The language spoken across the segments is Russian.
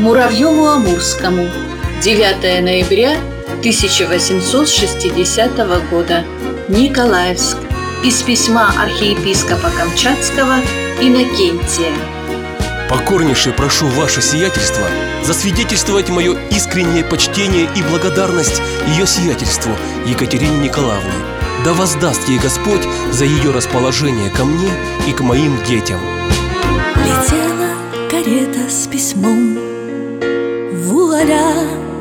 Муравьеву-Амурскому, 9 ноября 1860 года, Николаевск, из письма архиепископа Камчатского Иннокентия. Покорнейше прошу ваше сиятельство засвидетельствовать мое искреннее почтение и благодарность ее сиятельству Екатерине Николаевне. Да воздаст ей Господь за ее расположение ко мне и к моим детям. Летела карета с письмом вуаля,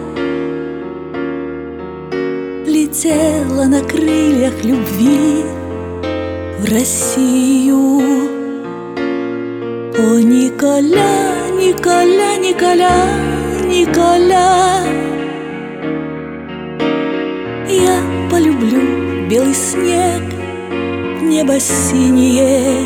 летела на крыльях любви в Россию. О, Николя, Николя, Николя, Николя, я полюблю белый снег, небо синее.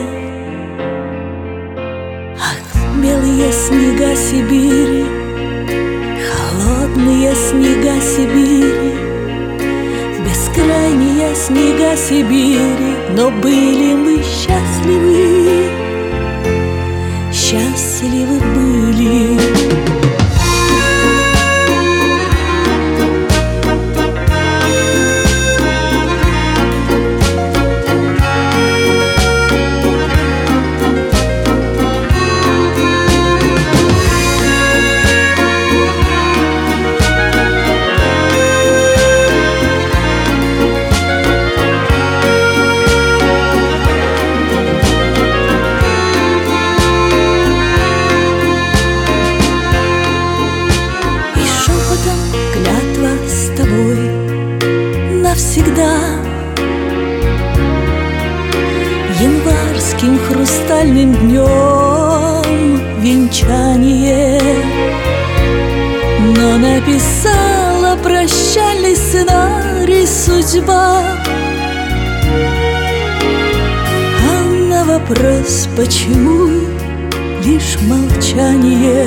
Ах, белые снега Сибири, холодные снега Сибири, бескрайние снега Сибири, но были мы счастливы, счастливы были. Навсегда январским хрустальным днем венчание, но написала прощальный сценарий судьба. А на вопрос почему лишь молчание.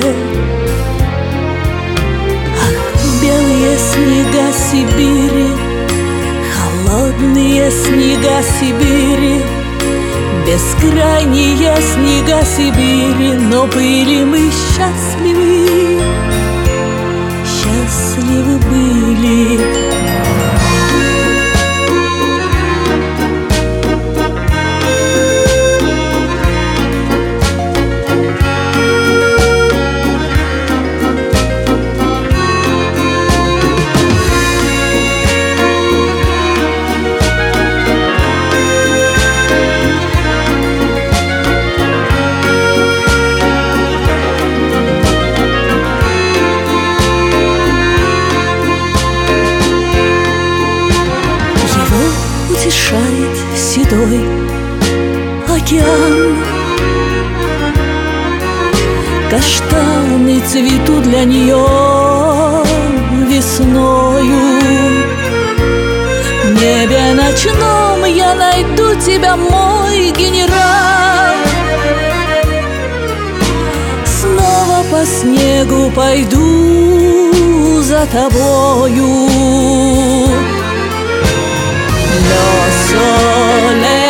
Ах, белые снега Сибири, холодные снега Сибири, бескрайние снега Сибири, но были мы счастливы, счастливы были. Утешает седой океан, каштаны цветут для нее весною. В небе ночном я найду тебя, мой генерал, снова по снегу пойду за тобою. Lo sole